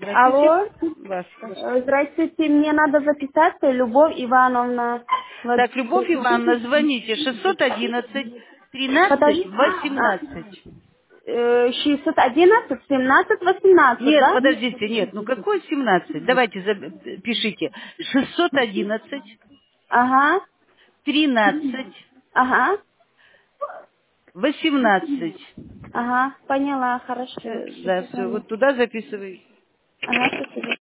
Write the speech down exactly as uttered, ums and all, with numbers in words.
Здравствуйте. Алло. Вас слушаю. Э, Здравствуйте, мне надо записаться, Любовь Ивановна. Вот, Так, Любовь Ивановна, звоните шестьсот одиннадцать тринадцать подожди. восемнадцать. А, шестьсот одиннадцать семнадцать восемнадцать, Нет, да? подождите, нет, ну какой семнадцать? Давайте за- пишите. шестьсот одиннадцать Ага, тринадцать ага, восемнадцать. ага, поняла, хорошо. Э, Да, все, Спасибо. вот туда записывай. Ага, спасибо.